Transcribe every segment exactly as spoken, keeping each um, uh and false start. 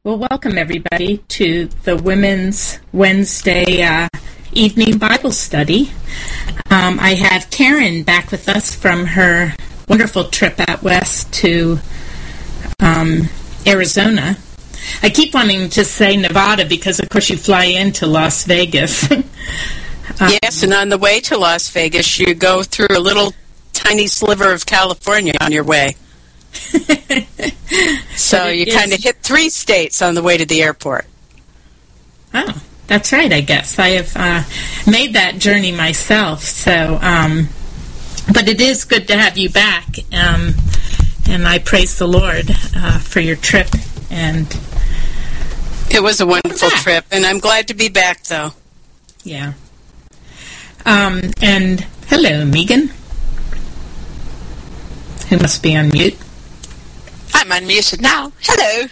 Well, welcome everybody to the Women's Wednesday uh, evening Bible study. Um, I have Karen back with us from her wonderful trip out west to um, Arizona. I keep wanting to say Nevada because, of course, you fly into Las Vegas. um, yes, and on the way to Las Vegas, you go through a little tiny sliver of California on your way. So you kind of hit three states on the way to the airport. Oh, that's right, I guess. I have uh, made that journey myself. So, um, but it is good to have you back, um, and I praise the Lord uh, for your trip. And it was a wonderful trip, and I'm glad to be back, though. Yeah. Um, and hello, Megan, who must be on mute. I'm unmuted now. Hello.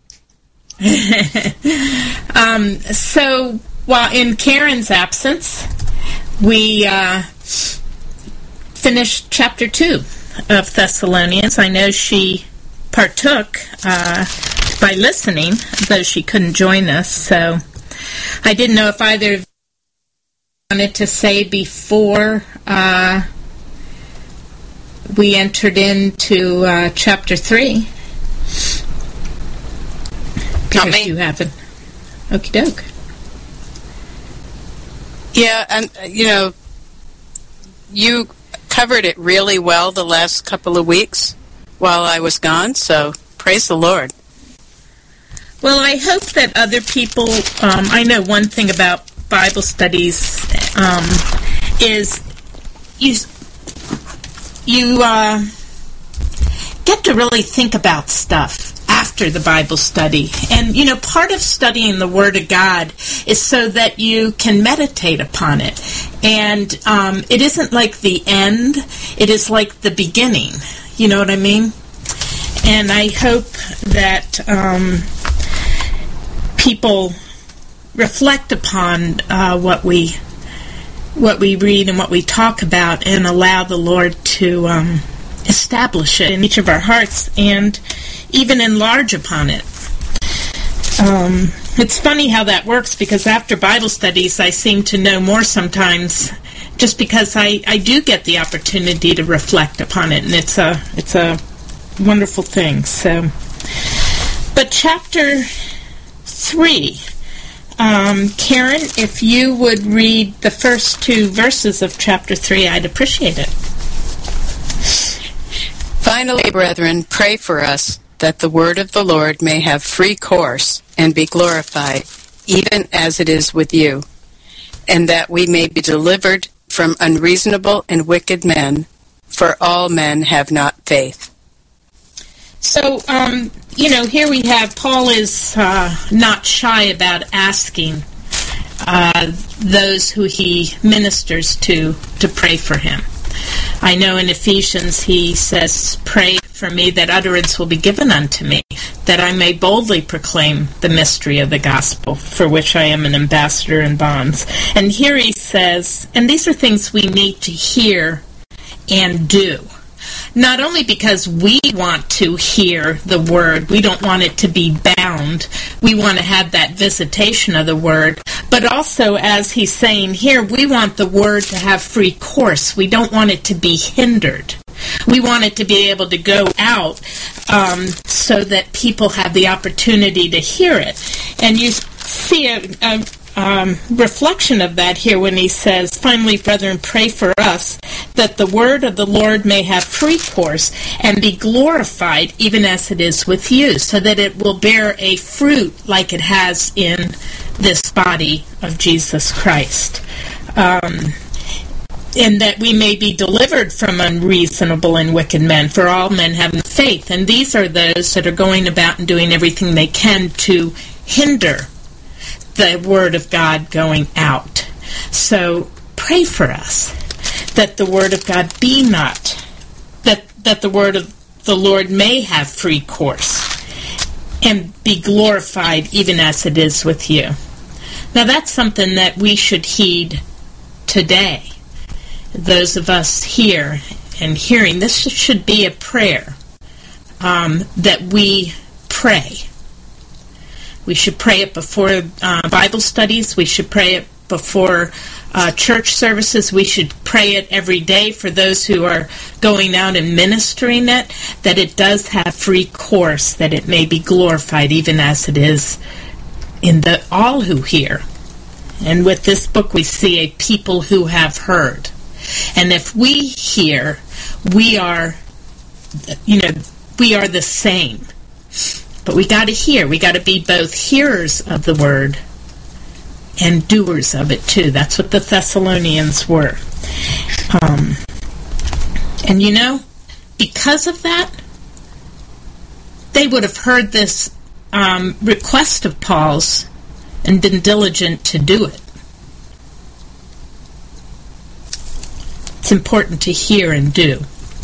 um, so, while in Karen's absence, we uh, finished chapter two of Thessalonians. I know she partook uh, by listening, though she couldn't join us. So, I didn't know if either of you wanted to say before uh, we entered into uh, chapter three. Not me. You haven't. Okie doke. Yeah, and uh, you know, you covered it really well the last couple of weeks while I was gone, so praise the Lord. Well, I hope that other people, um, I know one thing about Bible studies um, is you, you uh, get to really think about stuff after the Bible study. And, you know, part of studying the Word of God is so that you can meditate upon it. And um, it isn't like the end. It is like the beginning. You know what I mean? And I hope that um, people reflect upon uh, what we what we read and what we talk about and allow the Lord to um, establish it in each of our hearts and even enlarge upon it. Um, it's funny how that works, because after Bible studies I seem to know more sometimes, just because I, I do get the opportunity to reflect upon it, and it's a it's a wonderful thing. So, but chapter three, um, Karen, if you would read the first two verses of chapter three, I'd appreciate it. Finally, brethren, pray for us, that the word of the Lord may have free course and be glorified, even as it is with you, and that we may be delivered from unreasonable and wicked men, for all men have not faith. So, um, you know, here we have Paul is uh, not shy about asking uh, those who he ministers to to pray for him. I know in Ephesians he says, "Pray for me that utterance will be given unto me, that I may boldly proclaim the mystery of the gospel, for which I am an ambassador in bonds." And here he says, and these are things we need to hear and do. Not only because we want to hear the word, we don't want it to be bound, we want to have that visitation of the word, but also, as he's saying here, we want the word to have free course. We don't want it to be hindered. We want it to be able to go out um, so that people have the opportunity to hear it. And you see a, a um, reflection of that here when he says, "Finally, brethren, pray for us, that the word of the Lord may have free course and be glorified, even as it is with you, so that it will bear a fruit like it has in this body of Jesus Christ. Um, and that we may be delivered from unreasonable and wicked men, for all men have no faith." And these are those that are going about and doing everything they can to hinder the word of God going out. So pray for us, that the word of God be not, that, that the word of the Lord may have free course and be glorified, even as it is with you. Now that's something that we should heed today. Those of us here and hearing, this should be a prayer um, that we pray. We should pray it before uh, Bible studies. We should pray it before uh, church services. We should pray it every day for those who are going out and ministering it, that it does have free course, that it may be glorified even as it is in the all who hear. And with this book we see a people who have heard. And if we hear, we are, you know, we are the same. But we got to hear. We got to be both hearers of the word and doers of it too. That's what the Thessalonians were. Um, and you know, because of that, they would have heard this um, request of Paul's and been diligent to do it. It's important to hear and do.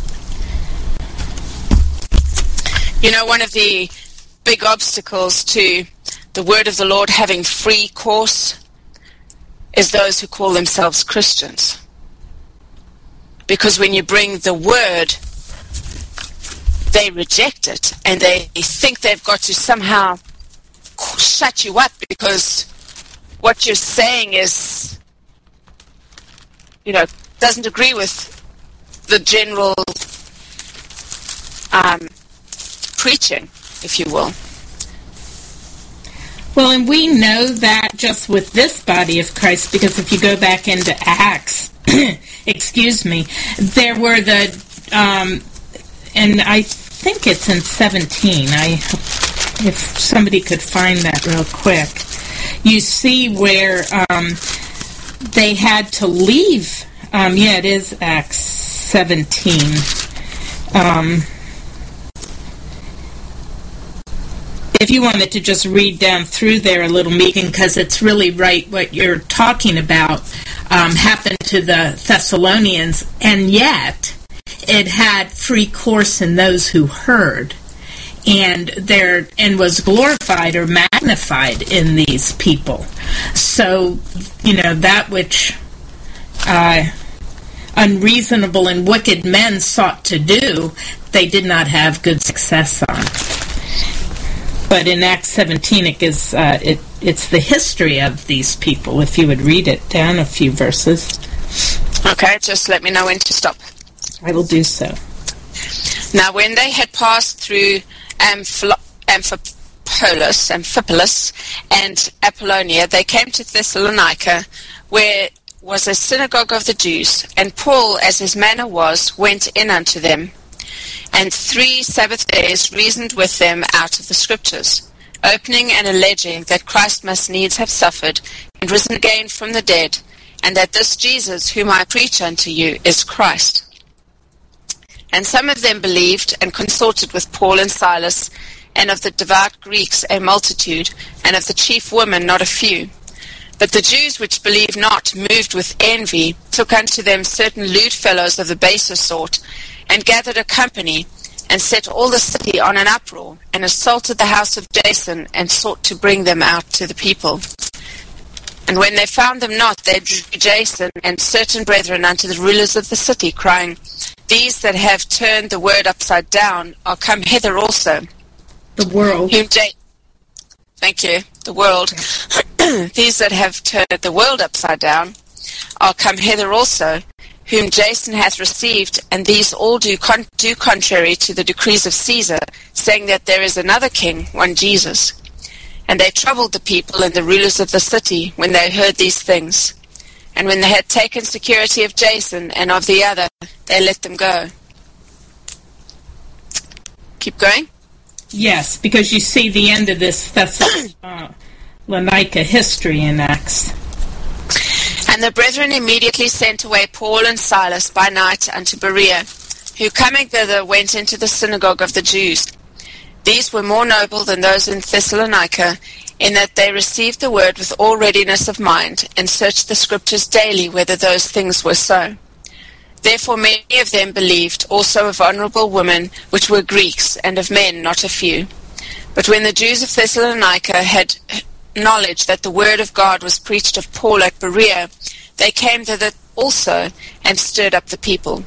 You know, one of the big obstacles to the word of the Lord having free course is those who call themselves Christians. Because when you bring the word, they reject it, and they think they've got to somehow shut you up because what you're saying is, you know, doesn't agree with the general um, preaching, if you will. Well, and we know that just with this body of Christ, because if you go back into Acts, excuse me, there were the, um, and I think it's in seventeen, I, if somebody could find that real quick, you see where um, they had to leave, um, yeah, it is Acts seventeen, um, if you wanted to just read down through there a little, Megan, because it's really right what you're talking about um, happened to the Thessalonians, and yet it had free course in those who heard, and there and was glorified or magnified in these people. So, you know, that which uh, unreasonable and wicked men sought to do, they did not have good success on. But in Acts seventeen, it gives uh, it. It's the history of these people. If you would read it down a few verses. Okay, just let me know when to stop. I will do so. Now, when they had passed through Amphi- Amphipolis, Amphipolis and Apollonia, they came to Thessalonica, where was a synagogue of the Jews. And Paul, as his manner was, went in unto them, and three Sabbath days reasoned with them out of the Scriptures, opening and alleging that Christ must needs have suffered, and risen again from the dead, and that this Jesus, whom I preach unto you, is Christ. And some of them believed, and consorted with Paul and Silas, and of the devout Greeks a multitude, and of the chief women not a few. But the Jews which believed not, moved with envy, took unto them certain lewd fellows of the baser sort, and gathered a company, and set all the city on an uproar, and assaulted the house of Jason, and sought to bring them out to the people. And when they found them not, they drew Jason and certain brethren unto the rulers of the city, crying, These that have turned the word upside down are come hither also. The world. Whom J- Thank you. The world. These that have turned the world upside down are come hither also, whom Jason hath received, and these all do, con- do contrary to the decrees of Caesar, saying that there is another king, one Jesus. And they troubled the people and the rulers of the city when they heard these things. And when they had taken security of Jason and of the other, they let them go. Keep going? Yes, because you see the end of this Thessalonica history in Acts. And the brethren immediately sent away Paul and Silas by night unto Berea, who coming thither went into the synagogue of the Jews. These were more noble than those in Thessalonica, in that they received the word with all readiness of mind, and searched the Scriptures daily whether those things were so. Therefore many of them believed, also of honourable women, which were Greeks, and of men not a few. But when the Jews of Thessalonica had knowledge that the word of God was preached of Paul at Berea, they came thither also, and stirred up the people.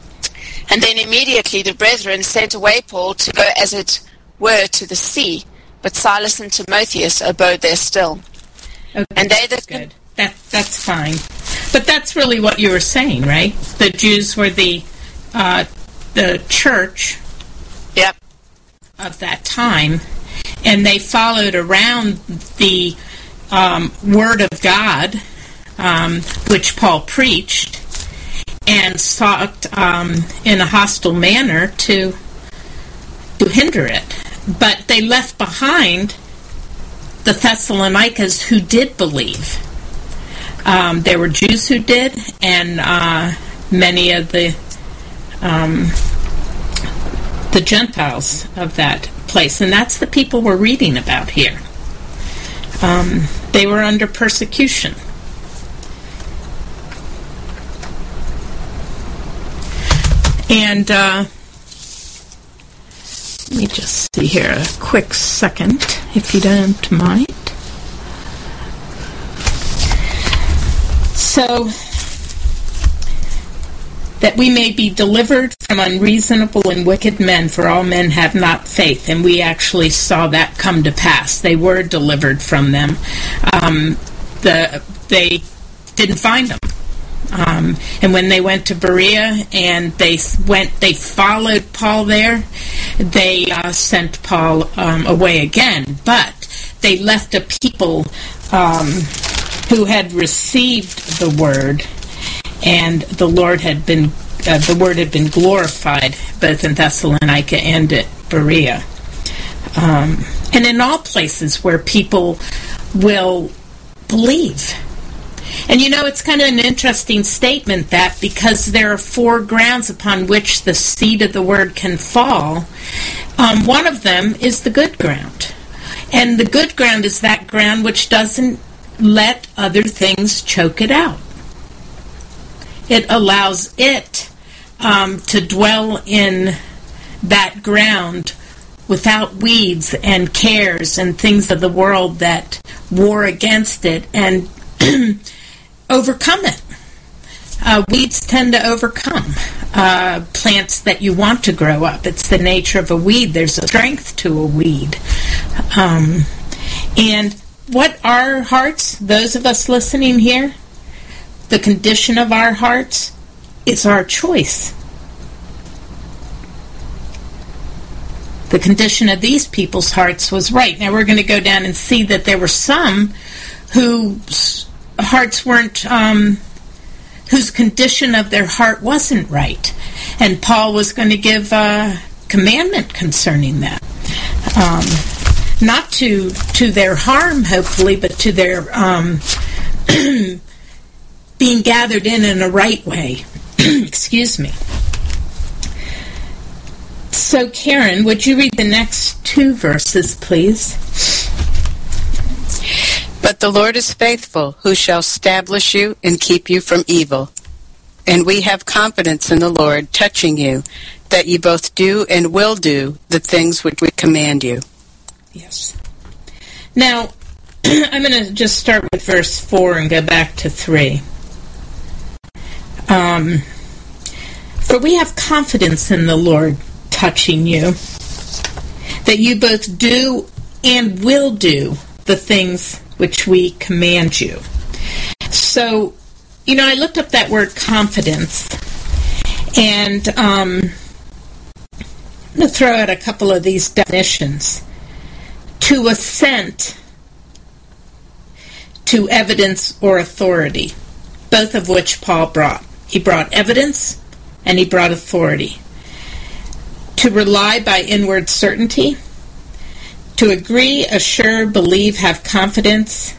And then immediately the brethren sent away Paul to go as it were to the sea, but Silas and Timotheus abode there still. Okay, and they that good. That that's fine. But that's really what you were saying, right? The Jews were the uh, the church. Yep. Of that time, and they followed around the um, Word of God, um, which Paul preached, and sought um, in a hostile manner to to hinder it. But they left behind the Thessalonians who did believe. Um, there were Jews who did, and uh, many of the um, the Gentiles of that place, and that's the people we're reading about here. Um, they were under persecution. And uh, let me just see here a quick second, if you don't mind. So, that we may be delivered from unreasonable and wicked men, for all men have not faith. And we actually saw that come to pass. They were delivered from them. Um, the they didn't find them. Um, and when they went to Berea and they went, they followed Paul there, they uh, sent Paul um, away again. But they left a people um, who had received the word, and the Lord had been, uh, the word had been glorified both in Thessalonica and at Berea. Um, and in all places where people will believe. And you know, it's kind of an interesting statement that because there are four grounds upon which the seed of the word can fall, um, one of them is the good ground. And the good ground is that ground which doesn't let other things choke it out. It allows it um, to dwell in that ground without weeds and cares and things of the world that war against it and overcome it. Uh, weeds tend to overcome uh, plants that you want to grow up. It's the nature of a weed. There's a strength to a weed. Um, and what our hearts, those of us listening here, the condition of our hearts is our choice. The condition of these people's hearts was right. Now we're going to go down and see that there were some whose hearts weren't, um, whose condition of their heart wasn't right. And Paul was going to give a commandment concerning that. Um, not to to their harm, hopefully, but to their um, being gathered in in a right way. Excuse me. So, Karen, would you read the next two verses, please? But the Lord is faithful, who shall establish you and keep you from evil. And we have confidence in the Lord touching you, that you both do and will do the things which we command you. Yes. Now, I'm going to just start with verse four and go back to three. Um, For we have confidence in the Lord touching you, that you both do and will do the things which we command you. So, you know, I looked up that word confidence, and um, I'm going to throw out a couple of these definitions. To assent to evidence or authority, both of which Paul brought. He brought evidence and he brought authority. To rely by inward certainty, to agree, assure, believe, have confidence,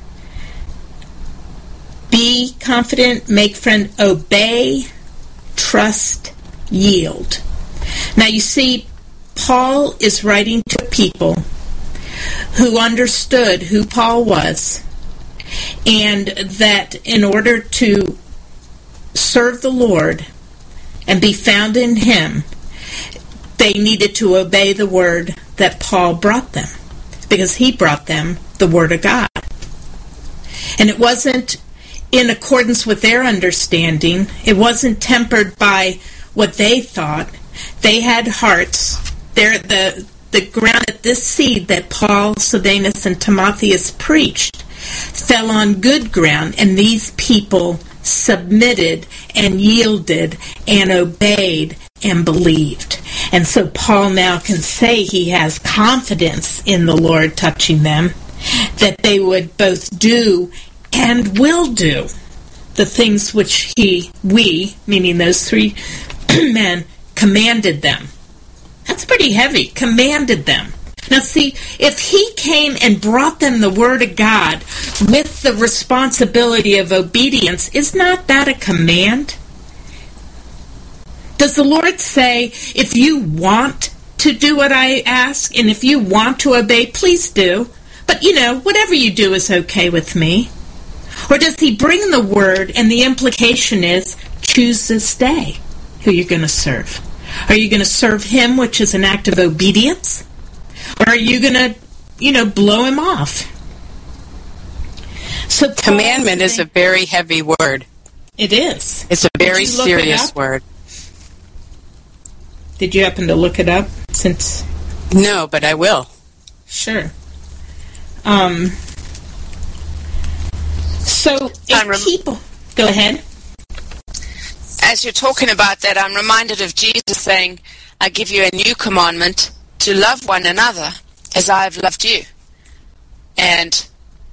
be confident, make friend, obey, trust, yield. Now you see, Paul is writing to people who understood who Paul was, and that in order to serve the Lord and be found in Him, they needed to obey the word that Paul brought them, because he brought them the Word of God. And it wasn't in accordance with their understanding. It wasn't tempered by what they thought. They had hearts. Their, the the ground that this seed that Paul, Silvanus, and Timotheus preached fell on good ground, and these people submitted and yielded and obeyed and believed. And so Paul now can say he has confidence in the Lord touching them, that they would both do and will do the things which he, we, meaning those three men, commanded them. That's pretty heavy. Commanded them. Now see, if he came and brought them the Word of God with the responsibility of obedience, is not that a command? Does the Lord say, if you want to do what I ask, and if you want to obey, please do. But, you know, whatever you do is okay with me. Or does he bring the Word, and the implication is, choose this day who you're going to serve? Are you going to serve him, which is an act of obedience? Or are you going to, you know, blow him off? So commandment is a very heavy word. It is. It's a very serious word. Did you happen to look it up? Since no, but I will. Sure. Um. So if people, go ahead. As you're talking about that, I'm reminded of Jesus saying, I give you a new commandment, to love one another as I have loved you. And,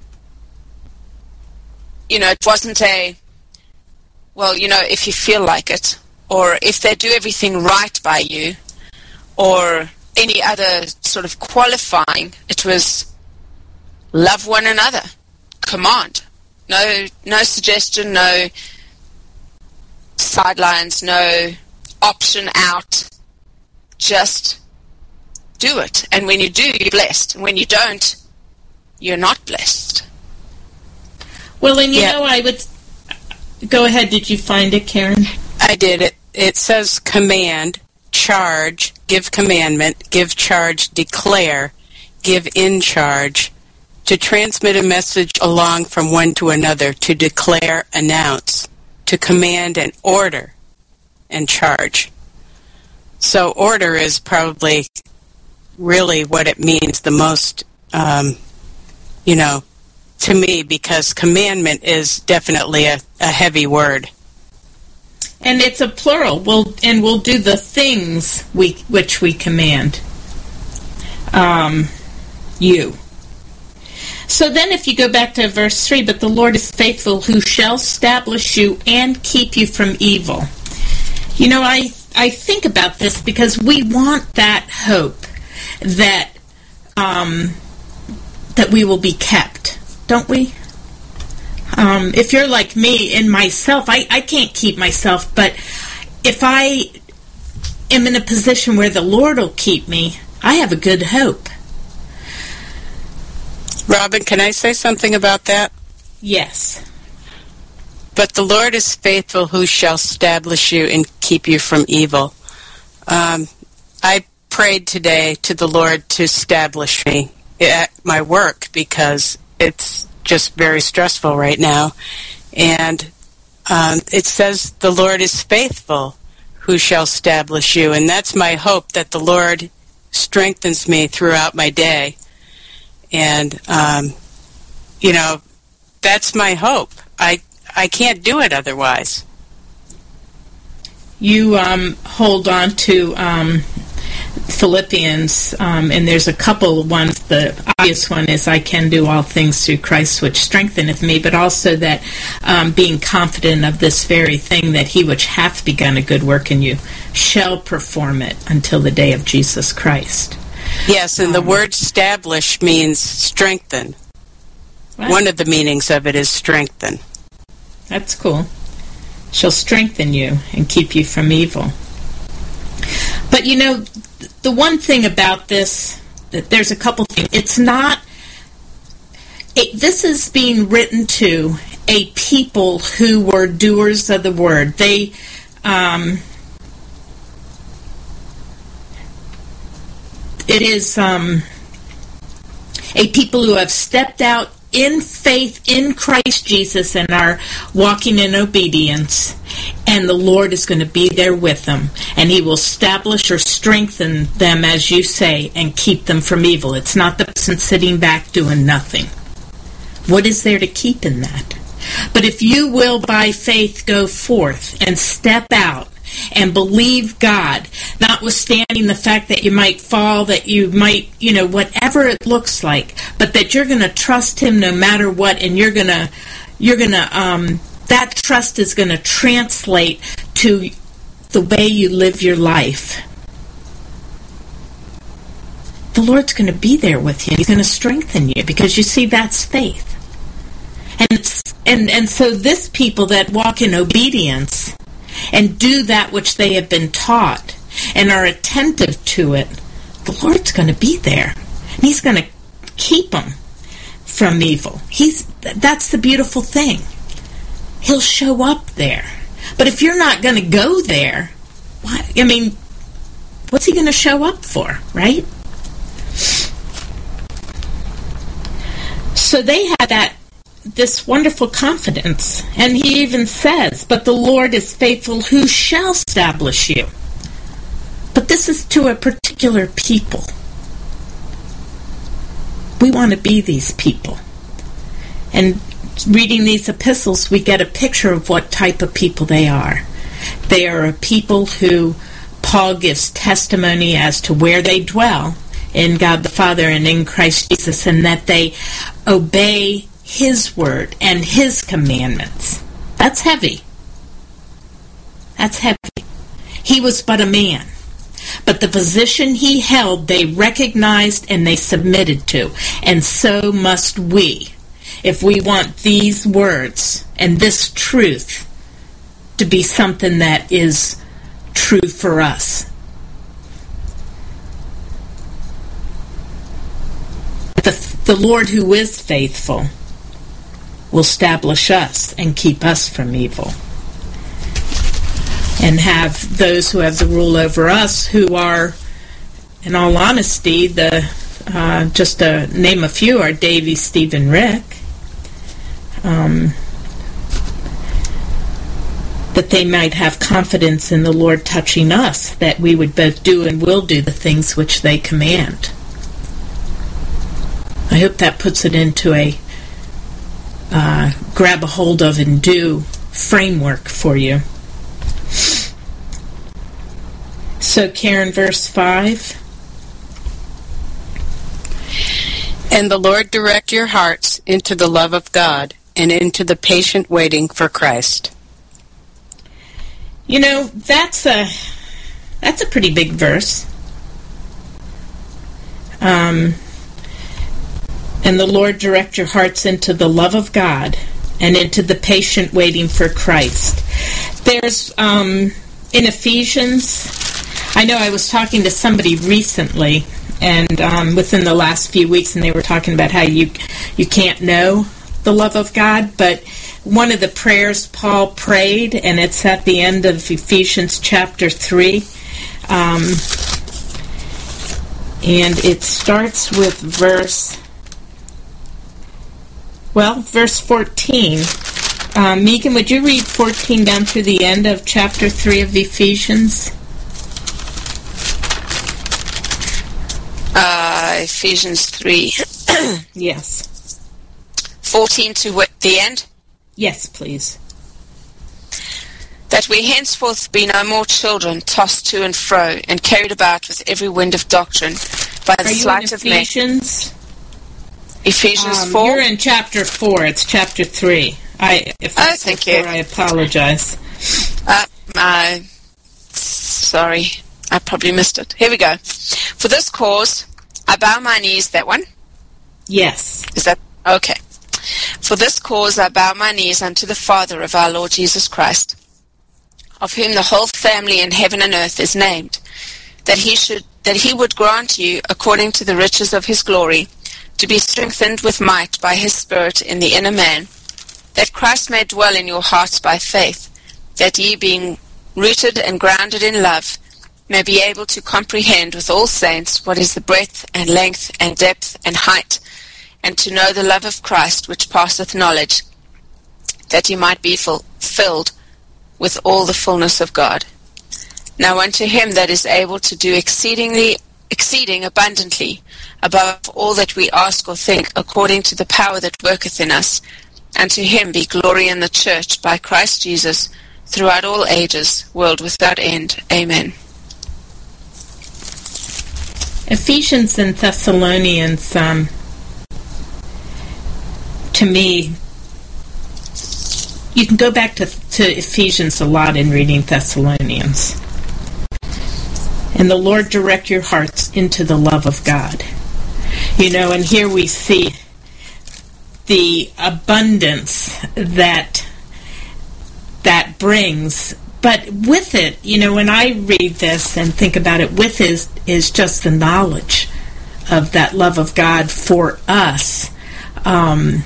you know, it wasn't a, well, you know, if you feel like it, or if they do everything right by you, or any other sort of qualifying. It was love one another. Command. No, no suggestion, no sidelines, no option out. Just do it. And when you do, you're blessed. And when you don't, you're not blessed. Well, and you yeah. know, I would... Go ahead. Did you find it, Karen? I did. It, it says command, charge, give commandment, give charge, declare, give in charge, to transmit a message along from one to another, to declare, announce, to command and order and charge. So order is probably really what it means the most, um, you know, to me, because commandment is definitely a, a heavy word. And it's a plural. We'll, and we'll do the things we which we command um, you. So then if you go back to verse three, but the Lord is faithful, who shall establish you and keep you from evil. You know, I, I think about this because we want that hope that um, that we will be kept, don't we? Um, if you're like me in myself, I, I can't keep myself, but if I am in a position where the Lord will keep me, I have a good hope. Robin, can I say something about that? Yes. But the Lord is faithful, who shall establish you and keep you from evil. Um, I prayed today to the Lord to establish me at my work because it's just very stressful right now. And um, it says the Lord is faithful, who shall establish you. And that's my hope, that the Lord strengthens me throughout my day. And, um, you know, that's my hope. I I can't do it otherwise. You um, hold on to um, Philippians, um, and there's a couple of ones. The obvious one is, I can do all things through Christ which strengtheneth me, but also that um, being confident of this very thing, that he which hath begun a good work in you shall perform it until the day of Jesus Christ. Yes, and the word establish means strengthen. What? One of the meanings of it is strengthen. That's cool. Shall strengthen you and keep you from evil. But you know, the one thing about this, that there's a couple things. It's not, it, this is being written to a people who were doers of the word. They, um, it is um, a people who have stepped out in faith in Christ Jesus and are walking in obedience, and the Lord is going to be there with them, and he will establish or strengthen them, as you say, and keep them from evil. It's not the person sitting back doing nothing. What is there to keep in that? But if you will by faith go forth and step out and believe God, notwithstanding the fact that you might fall, that you might, you know, whatever it looks like, but that you're going to trust him no matter what, and you're going to, you're going to, um, that trust is going to translate to the way you live your life. The Lord's going to be there with you. He's going to strengthen you, because you see, that's faith. And it's, and and so this people that walk in obedience and do that which they have been taught and are attentive to it, the Lord's going to be there. And he's going to keep them from evil. He's that's the beautiful thing. He'll show up there. But if you're not going to go there, why, I mean, what's he going to show up for, right? So they had that this wonderful confidence. And he even says, but the Lord is faithful, who shall establish you. But this is to a particular people. We want to be these people. And reading these epistles, we get a picture of what type of people they are. They are a people who Paul gives testimony as to where they dwell in God the Father and in Christ Jesus, and that they obey his word and his commandments. That's heavy. That's heavy. He was but a man. But the position he held, they recognized and they submitted to. And so must we, if we want these words and this truth to be something that is true for us. The, the Lord who is faithful will establish us and keep us from evil. And have those who have the rule over us, who are, in all honesty, the uh, just to name a few, are Davy, Steve, and Rick. Um, that they might have confidence in the Lord touching us, that we would both do and will do the things which they command. I hope that puts it into a uh, grab a hold of and do framework for you. So, Karen, verse five. And the Lord direct your hearts into the love of God and into the patient waiting for Christ. You know, that's a that's a pretty big verse. Um, and the Lord direct your hearts into the love of God and into the patient waiting for Christ. There's, um, in Ephesians, I know I was talking to somebody recently, and um, within the last few weeks, and they were talking about how you you can't know the love of God, but one of the prayers Paul prayed, and it's at the end of Ephesians chapter three, um, and it starts with verse, well, verse fourteen. Um, Megan, would you read fourteen down through the end of chapter three of Ephesians? Uh, Ephesians three. Yes. fourteen to the end? Yes, please. That we henceforth be no more children, tossed to and fro, and carried about with every wind of doctrine, by the Are sleight you in of men. Ephesians? Ephesians Um, four? You're in chapter four. It's chapter three. I, if I Oh, said thank four, you. I apologize. Uh, uh, sorry, I probably missed it. Here we go. For this cause, I bow my knees. That one? Yes. Is that? Okay. For this cause, I bow my knees unto the Father of our Lord Jesus Christ, of whom the whole family in heaven and earth is named, that he should, that he would grant you, according to the riches of his glory, to be strengthened with might by his Spirit in the inner man, that Christ may dwell in your hearts by faith, that ye, being rooted and grounded in love, may be able to comprehend with all saints what is the breadth and length and depth and height, and to know the love of Christ which passeth knowledge, that ye might be full, filled with all the fullness of God. Now unto him that is able to do exceedingly, exceeding abundantly, above all that we ask or think, according to the power that worketh in us, and to him be glory in the church by Christ Jesus, throughout all ages, world without end. Amen. Ephesians and Thessalonians, um, to me, you can go back to, to Ephesians a lot in reading Thessalonians. And the Lord direct your hearts into the love of God. You know, and here we see the abundance that that brings. But with it, you know, when I read this and think about it, with it is, is just the knowledge of that love of God for us, um,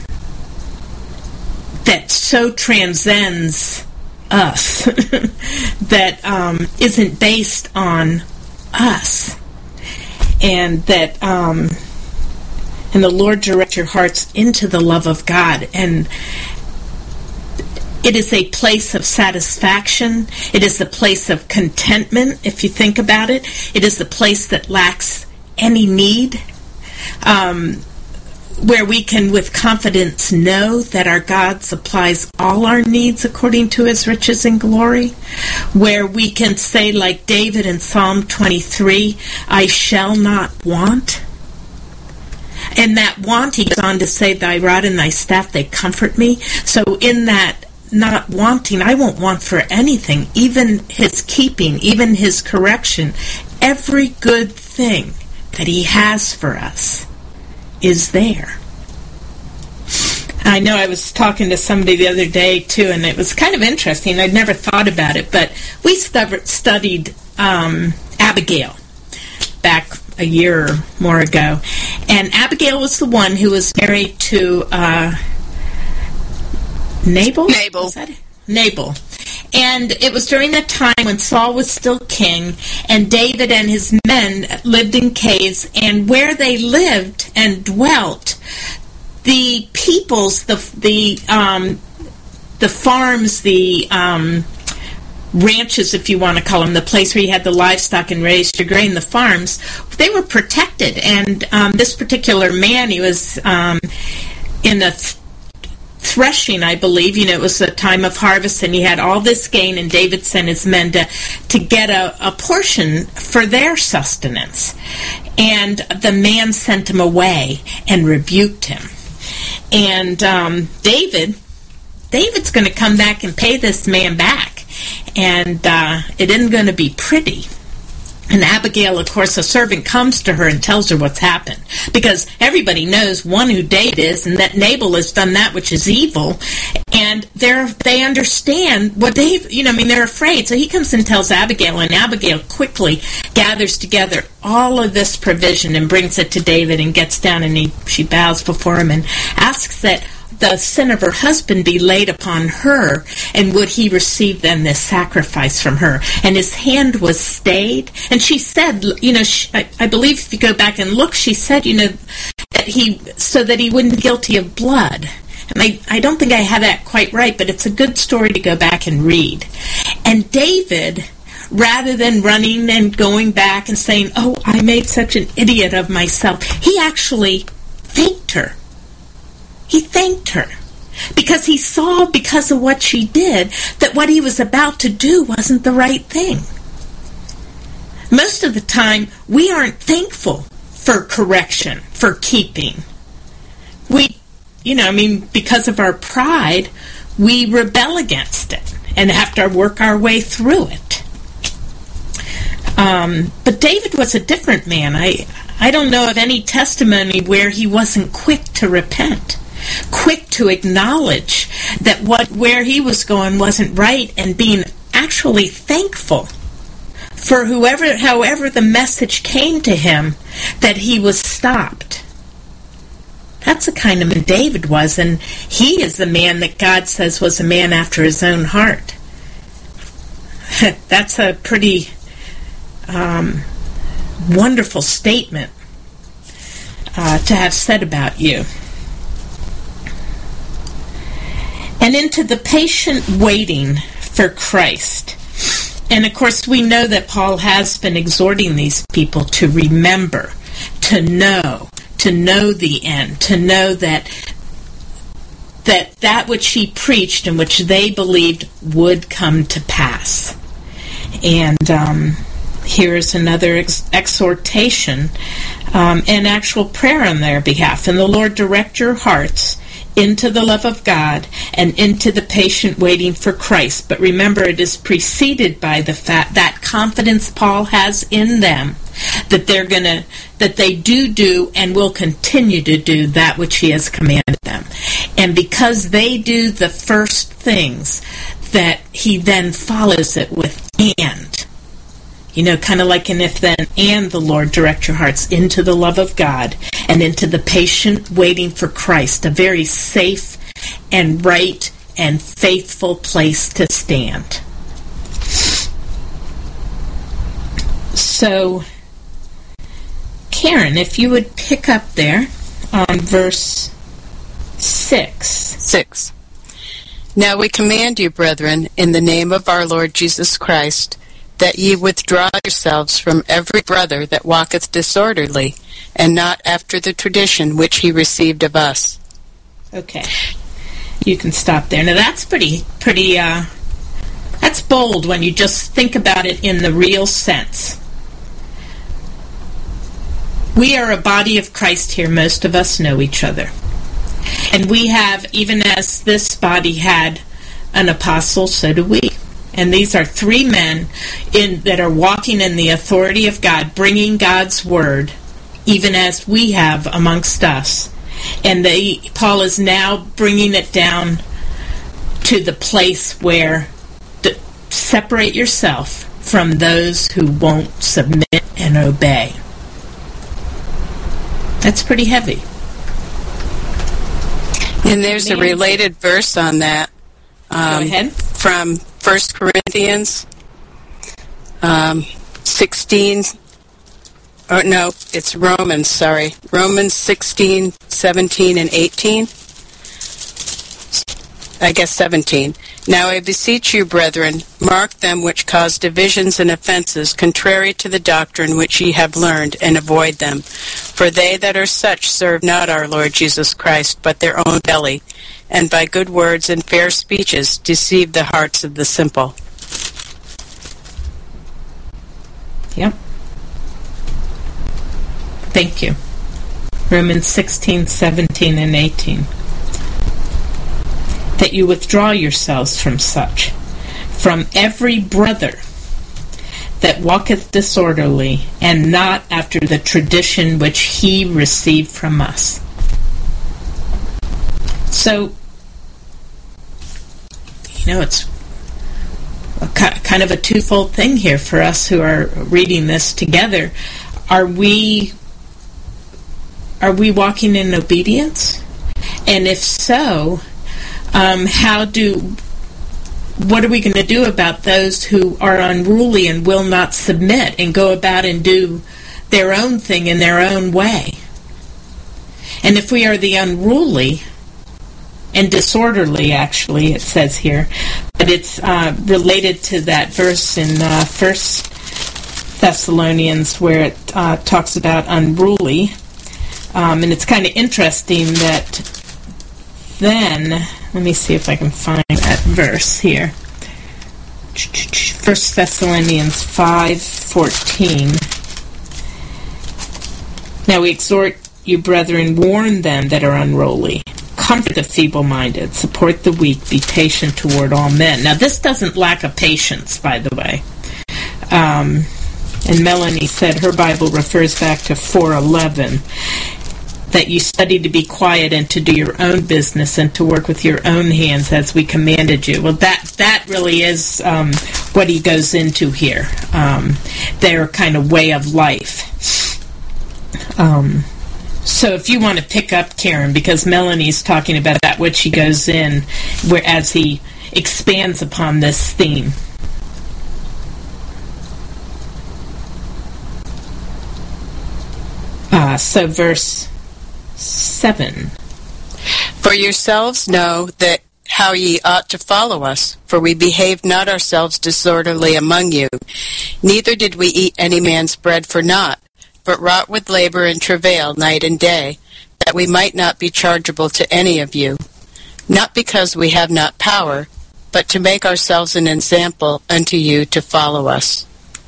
that so transcends us, that um, isn't based on us, and that um, and the Lord direct your hearts into the love of God. And it is a place of satisfaction. It is a place of contentment, if you think about it. It is a place that lacks any need, um, where we can with confidence know that our God supplies all our needs according to his riches and glory, where we can say like David in Psalm twenty-three, I shall not want. And that want, he goes on to say, thy rod and thy staff, they comfort me. So in that not wanting, I won't want for anything, even his keeping, even his correction. Every good thing that he has for us is there. I know I was talking to somebody the other day, too, and it was kind of interesting. I'd never thought about it, but we stu- studied um, Abigail back a year or more ago. And Abigail was the one who was married to uh, Nabal? Nabal. Is that it? Nabal. And it was during the time when Saul was still king, and David and his men lived in caves, and where they lived and dwelt, the peoples, the the um, the farms, the um, ranches, if you want to call them, the place where you had the livestock and raised your grain, the farms, they were protected. And um, this particular man, he was um, in the th- threshing, I believe. You know, it was a time of harvest, and he had all this gain, and David sent his men to, to get a, a portion for their sustenance. And the man sent him away and rebuked him. And um, David, David's going to come back and pay this man back. And uh, it isn't going to be pretty. And Abigail, of course, a servant comes to her and tells her what's happened. Because everybody knows, one, who David is, and that Nabal has done that which is evil. And they're, they understand what they, you know, I mean, they're afraid. So he comes and tells Abigail, and Abigail quickly gathers together all of this provision and brings it to David and gets down, and he, she bows before him and asks that the sin of her husband be laid upon her, and would he receive then this sacrifice from her? And his hand was stayed, and she said, you know, she, I, I believe if you go back and look, she said, you know, that he, so that he wouldn't be guilty of blood. And I, I don't think I have that quite right, but it's a good story to go back and read. And David, rather than running and going back and saying, oh, I made such an idiot of myself, he actually thanked her. He thanked her because he saw, because of what she did, that what he was about to do wasn't the right thing. Most of the time, we aren't thankful for correction, for keeping. We, you know, I mean, because of our pride, we rebel against it and have to work our way through it. Um, but David was a different man. I, I don't know of any testimony where he wasn't quick to repent. Quick to acknowledge that what where he was going wasn't right, and being actually thankful for whoever, however the message came to him, that he was stopped. That's the kind of man David was, and he is the man that God says was a man after his own heart. That's a pretty um, wonderful statement uh, to have said about you. and into the patient waiting for Christ. And of course, we know that Paul has been exhorting these people to remember, to know, to know the end, to know that that that which he preached and which they believed would come to pass. And um, here is another ex- exhortation um, and actual prayer on their behalf. And the Lord direct your hearts into the love of God and into the patient waiting for Christ. But remember, it is preceded by the fact that confidence Paul has in them, that they're gonna, that they do do and will continue to do that which he has commanded them. And because they do the first things, that he then follows it with and. You know, kind of like an if then, and the Lord direct your hearts into the love of God and into the patient waiting for Christ, a very safe and right and faithful place to stand. So, Karen, if you would pick up there on verse six. Six. Now we command you, brethren, in the name of our Lord Jesus Christ, that ye withdraw yourselves from every brother that walketh disorderly, and not after the tradition which he received of us. Okay. You can stop there. Now that's pretty, pretty, uh, that's bold when you just think about it in the real sense. We are a body of Christ here. Most of us know each other. And we have, even as this body had an apostle, so do we. And these are three men in, that are walking in the authority of God, bringing God's word, even as we have amongst us. And they, Paul is now bringing it down to the place where to separate yourself from those who won't submit and obey. That's pretty heavy. And there's a related verse on that. Um, Go ahead. From First Corinthians um, sixteen, or no, it's Romans, sorry. Romans sixteen, seventeen, and eighteen. I guess seventeen. Now I beseech you, brethren, mark them which cause divisions and offenses, contrary to the doctrine which ye have learned, and avoid them. For they that are such serve not our Lord Jesus Christ, but their own belly, and by good words and fair speeches deceive the hearts of the simple. Yep. Thank you. Romans sixteen, seventeen, and eighteen. That you withdraw yourselves from such, from every brother that walketh disorderly, and not after the tradition which he received from us. So, you know, it's a, kind of a twofold thing here for us who are reading this together. Are we, are we walking in obedience? And if so, um, how do, what are we going to do about those who are unruly and will not submit and go about and do their own thing in their own way? And if we are the unruly and disorderly, actually, it says here, but it's uh, related to that verse in uh, First Thessalonians where it uh, talks about unruly. Um, and it's kind of interesting that then, let me see if I can find that verse here. First Thessalonians five fourteen. Now we exhort you, brethren, warn them that are unruly. Comfort the feeble-minded, support the weak, be patient toward all men. Now, this doesn't lack of patience, by the way. Um, and Melanie said her Bible refers back to four eleven, that you study to be quiet and to do your own business and to work with your own hands as we commanded you. Well, that that really is um, what he goes into here, um, their kind of way of life. Um So if you want to pick up, Karen, because Melanie's talking about that, which he goes in where as he expands upon this theme. Uh, so verse seven. For yourselves know that how ye ought to follow us, for we behaved not ourselves disorderly among you, neither did we eat any man's bread for naught, but wrought with labor and travail night and day, that we might not be chargeable to any of you, not because we have not power, but to make ourselves an example unto you to follow us.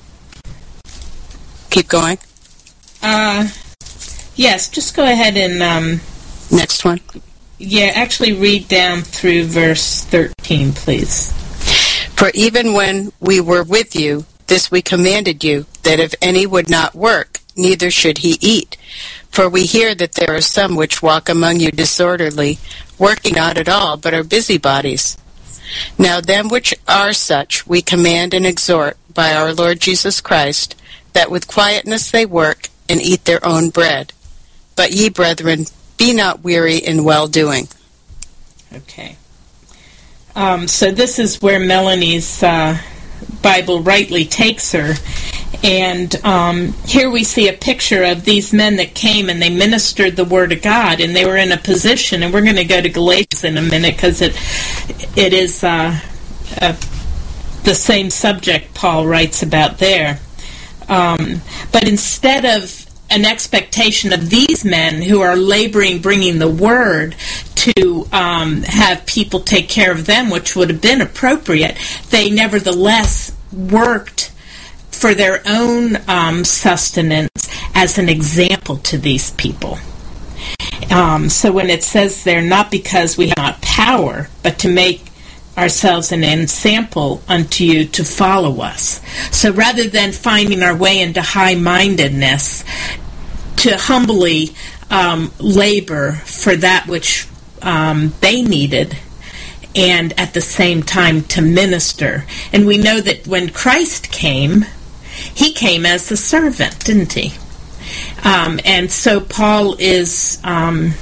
Keep going. Uh, yes, just go ahead and... Um, Next one. Yeah, actually read down through verse thirteen, please. For even when we were with you, this we commanded you, that if any would not work, neither should he eat. For we hear that there are some which walk among you disorderly, working not at all, but are busybodies. Now them which are such we command and exhort by our Lord Jesus Christ, that with quietness they work and eat their own bread. But ye, brethren, be not weary in well-doing. Okay. Um, so this is where Melanie's uh, Bible rightly takes her. And um, here we see a picture of these men that came and they ministered the Word of God, and they were in a position, and we're going to go to Galatians in a minute because it, it is uh, uh, the same subject Paul writes about there. Um, but instead of an expectation of these men who are laboring, bringing the Word, to um, have people take care of them, which would have been appropriate, they nevertheless worked for their own um, sustenance as an example to these people. Um, so when it says there, not because we have not power, but to make ourselves an ensample unto you to follow us. So rather than finding our way into high-mindedness, to humbly um, labor for that which um, they needed, and at the same time to minister. And we know that when Christ came, he came as a servant, didn't he? Um, and so Paul is um,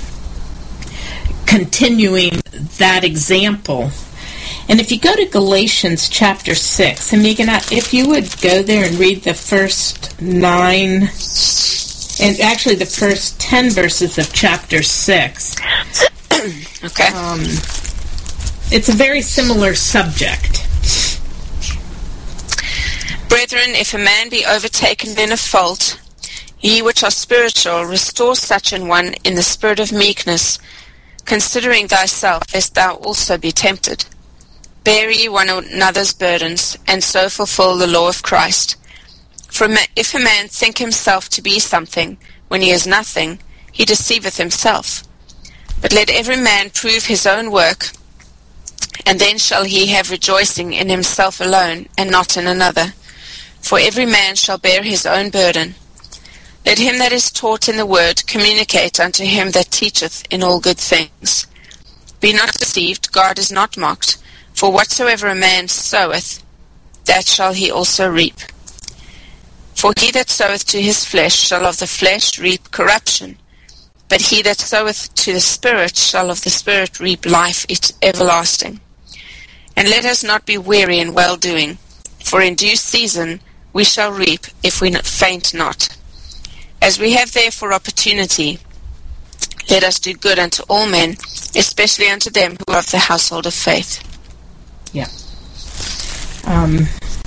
continuing that example. And if you go to Galatians chapter six, and Megan, if you would go there and read the first nine, and actually the first ten verses of chapter six. Okay. Um, it's a very similar subject. Brethren, if a man be overtaken in a fault, ye which are spiritual, restore such an one in the spirit of meekness, considering thyself, lest thou also be tempted. Bear ye one another's burdens, and so fulfill the law of Christ. For if a man think himself to be something, when he is nothing, he deceiveth himself. But let every man prove his own work, and then shall he have rejoicing in himself alone, and not in another. For every man shall bear his own burden. Let him that is taught in the word communicate unto him that teacheth in all good things. Be not deceived, God is not mocked. For whatsoever a man soweth, that shall he also reap. For he that soweth to his flesh shall of the flesh reap corruption, but he that soweth to the Spirit shall of the Spirit reap life everlasting. And let us not be weary in well-doing, for in due season we shall reap if we faint not. As we have therefore opportunity, let us do good unto all men, especially unto them who are of the household of faith. Yeah. Um,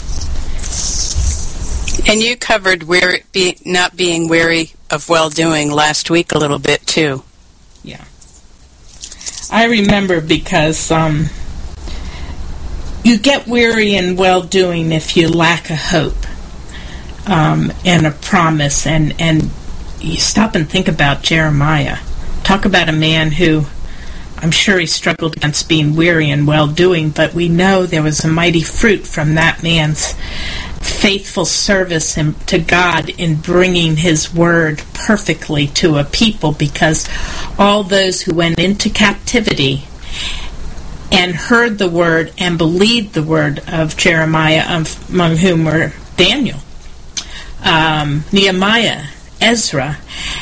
and you covered weary, be, not being weary of well-doing last week a little bit, too. Yeah. I remember because um, you get weary in well-doing if you lack a hope um, and a promise. And, and you stop and think about Jeremiah. Talk about a man who, I'm sure he struggled against being weary and well-doing, but we know there was a mighty fruit from that man's faithful service in, to God in bringing his word perfectly to a people, because all those who went into captivity and heard the word and believed the word of Jeremiah, among whom were Daniel, um, Nehemiah, Ezra,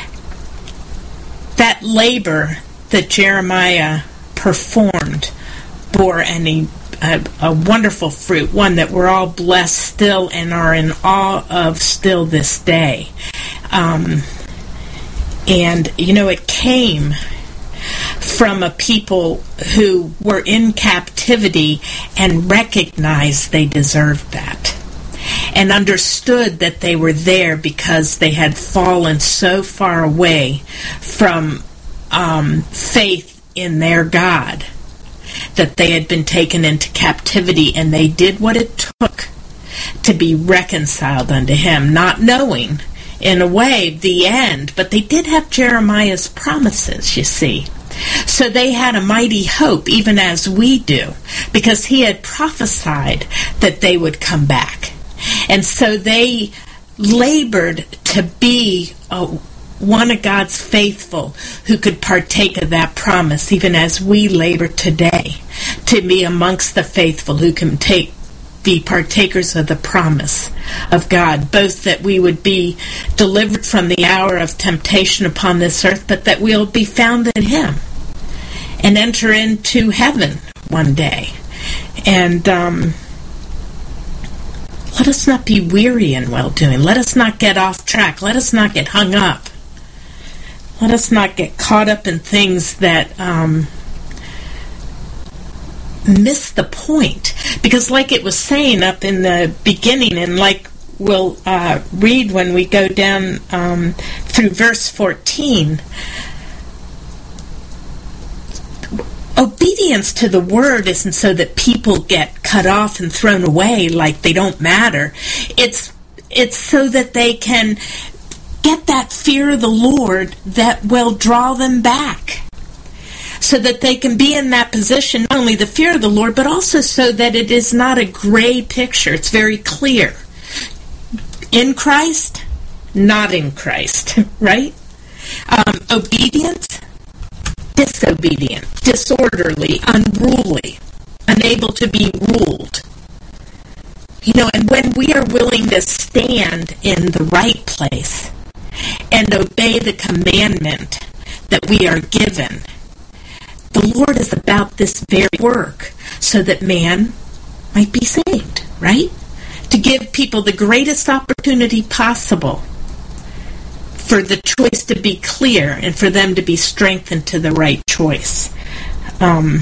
that labor that Jeremiah performed bore an, a, a wonderful fruit, one that we're all blessed still and are in awe of still this day. Um, and, you know, it came from a people who were in captivity and recognized they deserved that, and understood that they were there because they had fallen so far away from um, faith in their God that they had been taken into captivity, and they did what it took to be reconciled unto him, not knowing, in a way, the end. But they did have Jeremiah's promises, you see. So they had a mighty hope, even as we do, because he had prophesied that they would come back. And so they labored to be a, one of God's faithful who could partake of that promise, even as we labor today to be amongst the faithful who can take be partakers of the promise of God, both that we would be delivered from the hour of temptation upon this earth, but that we'll be found in him and enter into heaven one day. And um, let us not be weary in well-doing. Let us not get off track. Let us not get hung up. Let us not get caught up in things that um, miss the point. Because like it was saying up in the beginning, and like we'll uh, read when we go down um, through verse fourteen, obedience to the word isn't so that people get cut off and thrown away like they don't matter. It's it's so that they can get that fear of the Lord that will draw them back, so that they can be in that position, not only the fear of the Lord, but also so that it is not a gray picture. It's very clear. In Christ, not in Christ, right? Um, obedience, disobedient, disorderly, unruly, unable to be ruled. You know, and when we are willing to stand in the right place and obey the commandment that we are given, the Lord is about this very work so that man might be saved, right? To give people the greatest opportunity possible for the choice to be clear and for them to be strengthened to the right choice. Um,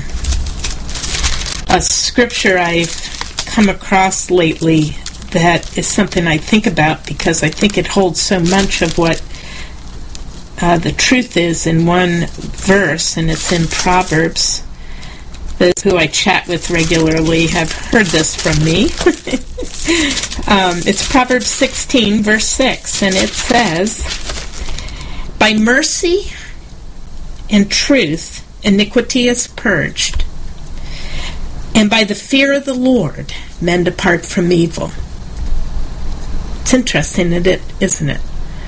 a scripture I've come across lately that is something I think about because I think it holds so much of what uh, the truth is in one verse, and it's in Proverbs. Those who I chat with regularly have heard this from me. um, it's Proverbs sixteen, verse six, and it says, "By mercy and truth iniquity is purged, and by the fear of the Lord men depart from evil." It's interesting, isn't it?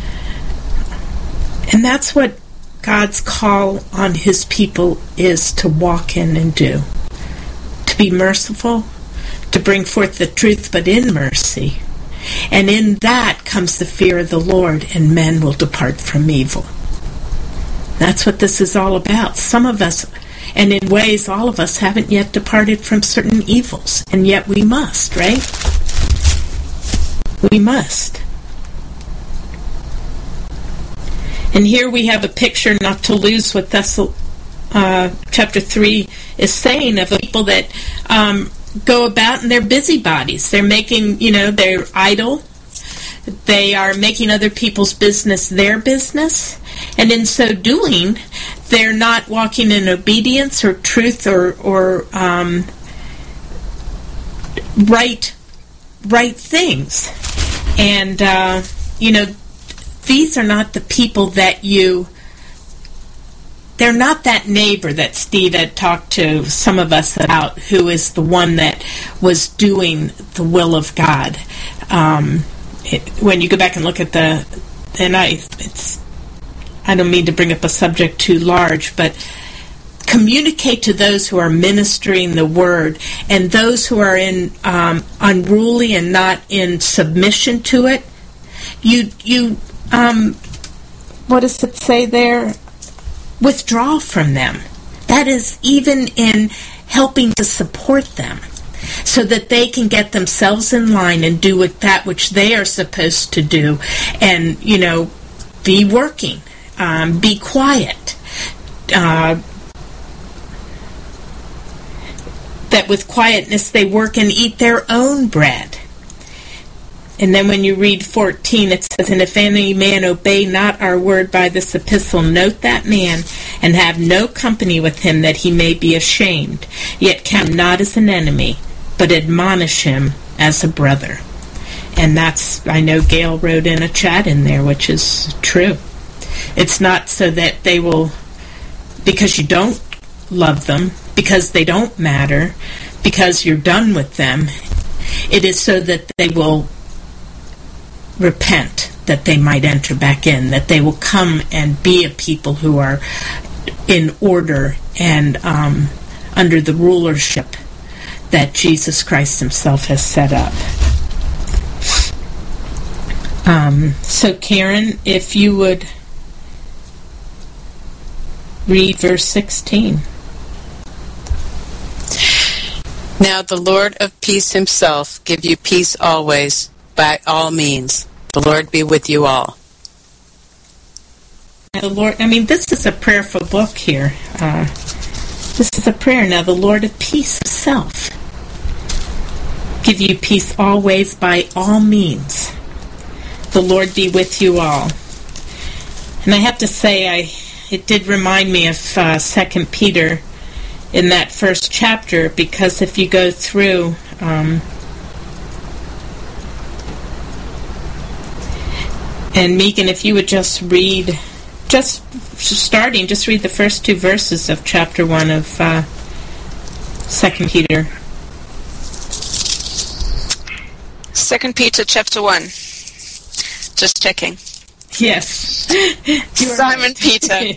And that's what God's call on his people is to walk in and do. To be merciful, to bring forth the truth, but in mercy. And in that comes the fear of the Lord, and men will depart from evil. That's what this is all about. Some of us, and in ways all of us, haven't yet departed from certain evils, and yet we must, right? We must. And here we have a picture, not to lose what Thessal, uh, chapter three is saying, of people that um, go about and they're busybodies. They're making, you know, they're idle. They are making other people's business their business. And in so doing, they're not walking in obedience or truth or, or um, right, right things. And, uh, you know, these are not the people that you, they're not that neighbor that Steve had talked to some of us about, who is the one that was doing the will of God. Um, it, when you go back and look at the, and I, it's, I don't mean to bring up a subject too large, but communicate to those who are ministering the word, and those who are in um, unruly and not in submission to it. You, you, um, what does it say there? Withdraw from them. That is, even in helping to support them, so that they can get themselves in line and do with that which they are supposed to do, and, you know, be working, um, be quiet, uh, that with quietness they work and eat their own bread. And then when you read fourteen, it says, and if any man obey not our word by this epistle, note that man, and have no company with him, that he may be ashamed. Yet count him not as an enemy, but admonish him as a brother. And that's, I know Gail wrote in a chat in there, which is true. It's not so that they will, because you don't love them, because they don't matter, because you're done with them. It is so that they will repent, that they might enter back in, that they will come and be a people who are in order and um, under the rulership that Jesus Christ himself has set up. Um, so Karen, if you would read verse sixteen. Now the Lord of peace himself give you peace always, by all means. The Lord be with you all. The Lord, I mean, this is a prayerful book here. Uh, this is a prayer. Now the Lord of peace himself give you peace always, by all means. The Lord be with you all. And I have to say, I it did remind me of uh, Second Peter in that first chapter, because if you go through, um, and Megan, if you would just read, just starting, just read the first two verses of chapter one of uh, Second Peter. Second Peter chapter one. Just checking. Yes. Simon Peter.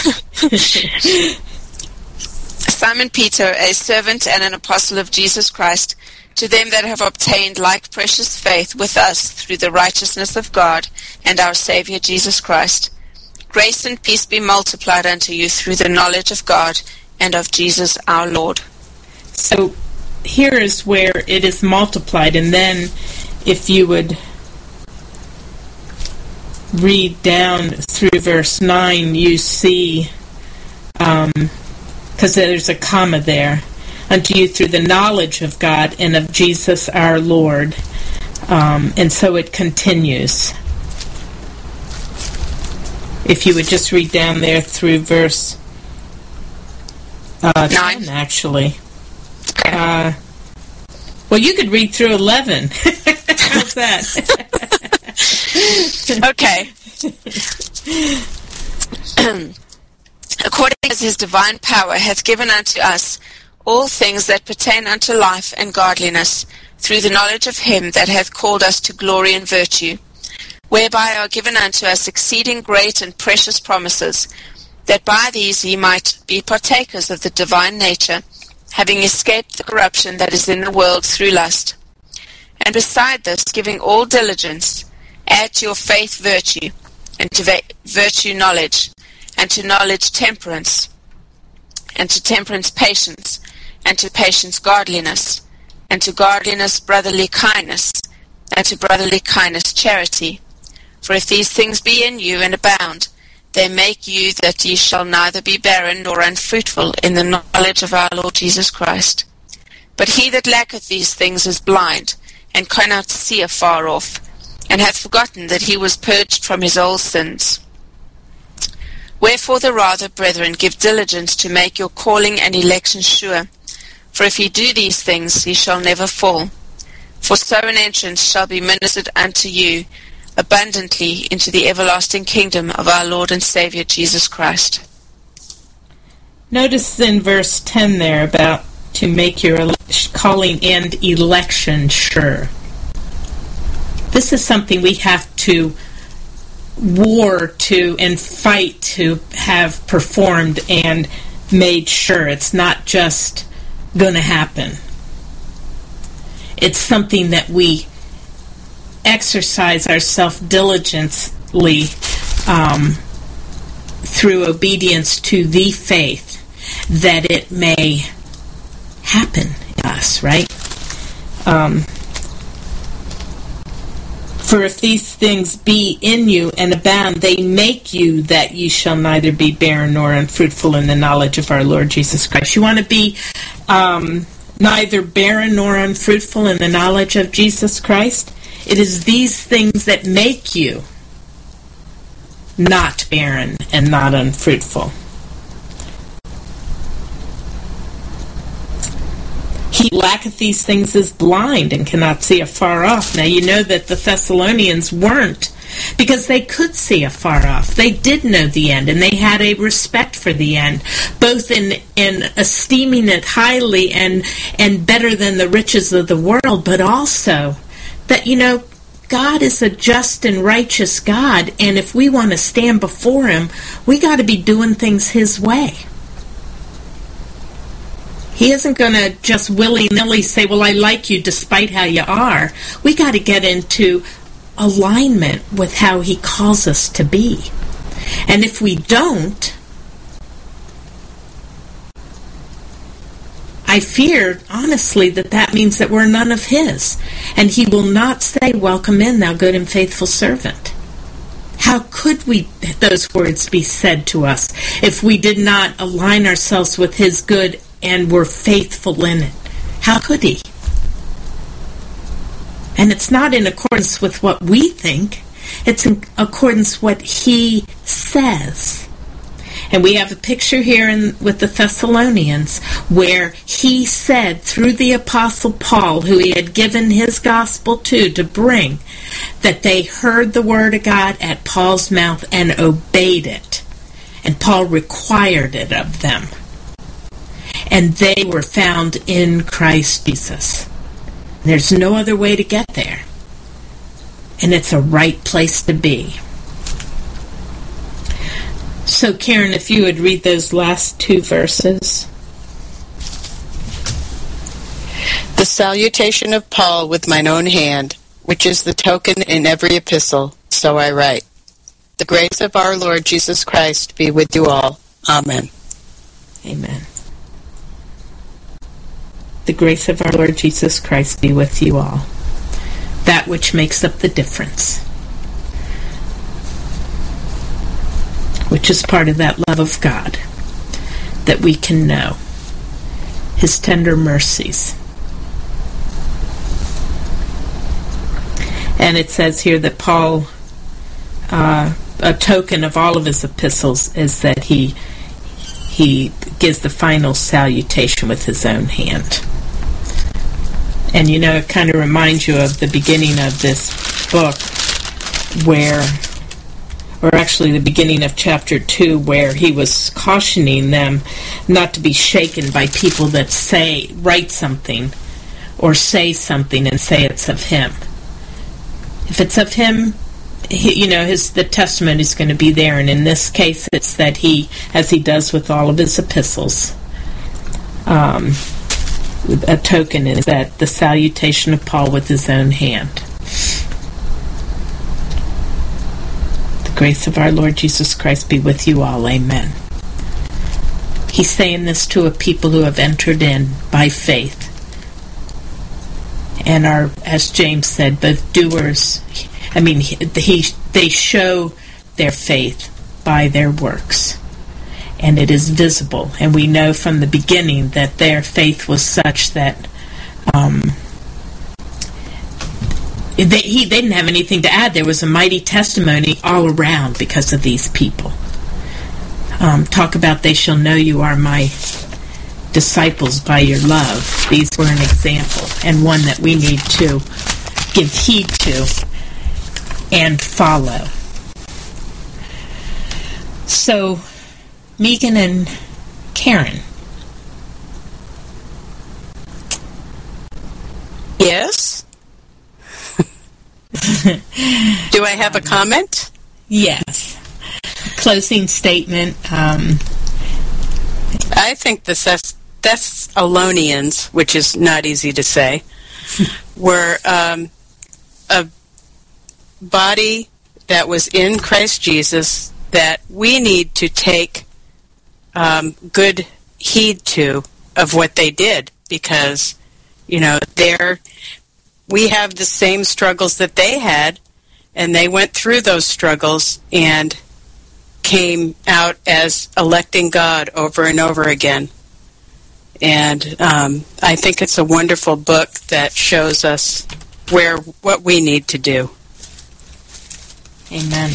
Simon Peter, a servant and an apostle of Jesus Christ, to them that have obtained like precious faith with us through the righteousness of God and our Saviour Jesus Christ. Grace and peace be multiplied unto you through the knowledge of God and of Jesus our Lord. So here is where it is multiplied, and then if you would read down through verse nine, you see, um, because there's a comma there, unto you through the knowledge of God and of Jesus our Lord. Um, and so it continues. If you would just read down there through verse uh, ten, actually. Uh, well, you could read through eleven. How's that? Okay. According as his divine power hath given unto us all things that pertain unto life and godliness, through the knowledge of him that hath called us to glory and virtue, whereby are given unto us exceeding great and precious promises, that by these ye might be partakers of the divine nature, having escaped the corruption that is in the world through lust. And beside this, giving all diligence, add to your faith virtue, and to va- virtue knowledge, and to knowledge temperance, and to temperance patience, and to patience godliness, and to godliness brotherly kindness, and to brotherly kindness charity. For if these things be in you and abound, they make you that ye shall neither be barren nor unfruitful in the knowledge of our Lord Jesus Christ. But he that lacketh these things is blind, and cannot see afar off, and hath forgotten that he was purged from his old sins. Wherefore the rather, brethren, give diligence to make your calling and election sure. For if ye do these things, ye shall never fall. For so an entrance shall be ministered unto you abundantly into the everlasting kingdom of our Lord and Saviour Jesus Christ. Notice in verse ten there about to make your ele- calling and election sure. This is something we have to war to and fight to have performed and made sure. It's not just going to happen. It's something that we exercise ourselves diligently um, through obedience to the faith, that it may happen in us, right? Um, For if these things be in you and abound, they make you that ye shall neither be barren nor unfruitful in the knowledge of our Lord Jesus Christ. You want to be um, neither barren nor unfruitful in the knowledge of Jesus Christ? It is these things that make you not barren and not unfruitful. He lacketh these things is blind and cannot see afar off. Now you know that the Thessalonians weren't, because they could see afar off. They did know the end, and they had a respect for the end, both in, in esteeming it highly and, and better than the riches of the world, but also that, you know, God is a just and righteous God, and if we want to stand before Him, we got to be doing things His way. He isn't going to just willy-nilly say, well, I like you despite how you are. We got to get into alignment with how He calls us to be. And if we don't, I fear, honestly, that that means that we're none of His. And He will not say, welcome in, thou good and faithful servant. How could we, those words be said to us if we did not align ourselves with His good and were faithful in it? How could He? And it's not in accordance with what we think. It's in accordance with what He says. And we have a picture here in, with the Thessalonians where He said through the Apostle Paul, who He had given His gospel to, to bring, that they heard the word of God at Paul's mouth and obeyed it. And Paul required it of them. And they were found in Christ Jesus. There's no other way to get there. And it's a right place to be. So, Karen, if you would read those last two verses. The salutation of Paul with mine own hand, which is the token in every epistle, so I write. The grace of our Lord Jesus Christ be with you all. Amen. Amen. The grace of our Lord Jesus Christ be with you all. That which makes up the difference, which is part of that love of God, that we can know His tender mercies. And it says here that Paul, uh, a token of all of his epistles is that he he gives the final salutation with his own hand. And you know, it kind of reminds you of the beginning of this book where, or actually the beginning of chapter two, where he was cautioning them not to be shaken by people that say, write something or say something and say it's of him. If it's of him, he, you know, his the testimony is going to be there. And in this case, it's that he, as he does with all of his epistles, um, a token is that the salutation of Paul with his own hand. The grace of our Lord Jesus Christ be with you all. Amen. He's saying this to a people who have entered in by faith and are, as James said, both doers. I mean, he, he they show their faith by their works. And it is visible. And we know from the beginning that their faith was such that um, they, he, they didn't have anything to add. There was a mighty testimony all around because of these people. Um, talk about they shall know you are my disciples by your love. These were an example and one that we need to give heed to and follow. So, Megan and Karen. Yes? Do I have a comment? Yes. Closing statement. Um, I think the Thess- Thessalonians, which is not easy to say, were um, a body that was in Christ Jesus that we need to take um, good heed to of what they did, because, you know, they're, we have the same struggles that they had, and they went through those struggles and came out as electing God over and over again. And um, I think it's a wonderful book that shows us where what we need to do. Amen.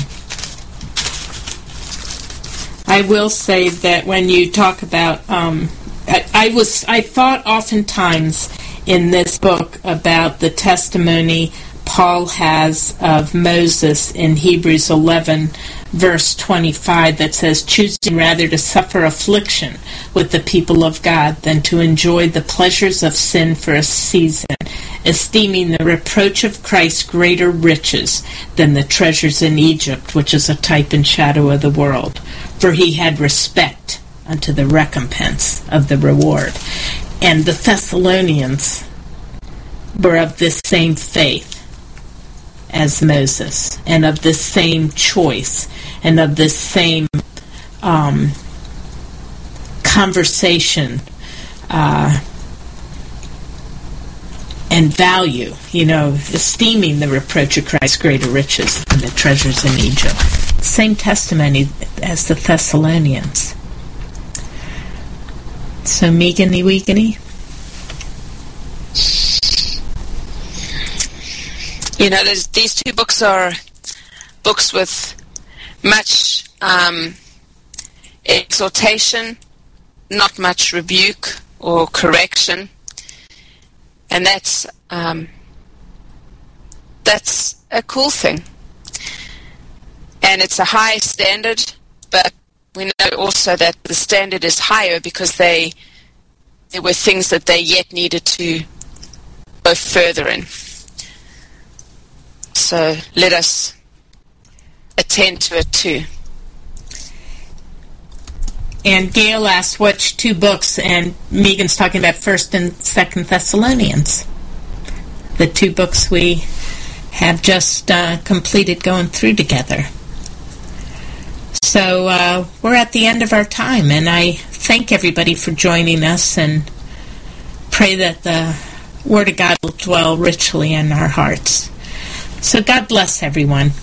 I will say that when you talk about, um, I, I was, I thought oftentimes in this book about the testimony Paul has of Moses in Hebrews eleven, verse twenty-five, that says, choosing rather to suffer affliction with the people of God than to enjoy the pleasures of sin for a season, esteeming the reproach of Christ greater riches than the treasures in Egypt, which is a type and shadow of the world. For he had respect unto the recompense of the reward. And the Thessalonians were of this same faith as Moses, and of this same choice, and of this same um, conversation uh, and value, you know, esteeming the reproach of Christ greater riches than the treasures in Egypt. Same testimony as the Thessalonians. So, Meegany Weegany? You know, these two books are books with much um, exhortation, not much rebuke or correction, and that's um, that's a cool thing. And it's a high standard, but we know also that the standard is higher because they there were things that they yet needed to go further in. So let us attend to it too. And Gail asked which two books, and Megan's talking about First and Second Thessalonians, the two books we have just uh, completed going through together. So uh, we're at the end of our time, and I thank everybody for joining us and pray that the Word of God will dwell richly in our hearts. So God bless everyone.